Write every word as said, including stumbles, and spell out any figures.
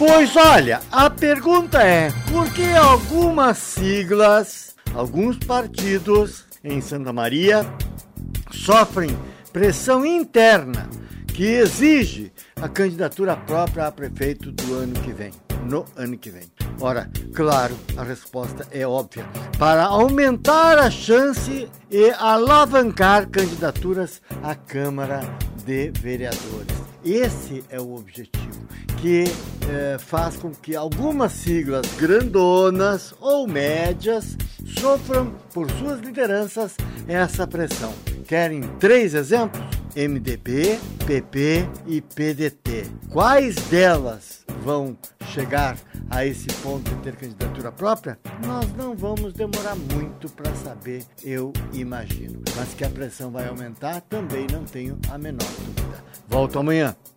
Pois olha, a pergunta é, por que algumas siglas, alguns partidos em Santa Maria sofrem pressão interna que exige a candidatura própria a prefeito do ano que vem, no ano que vem? Ora, claro, a resposta é óbvia. Para aumentar a chance e alavancar candidaturas à Câmara de Vereadores. Esse é o objetivo, que eh, faz com que algumas siglas grandonas ou médias sofram por suas lideranças essa pressão. Querem três exemplos? M D B, P P e P D T. Quais delas vão chegar a esse ponto de ter candidatura própria? Nós não vamos demorar muito para saber, eu imagino. Mas que a pressão vai aumentar, também não tenho a menor dúvida. Volto amanhã.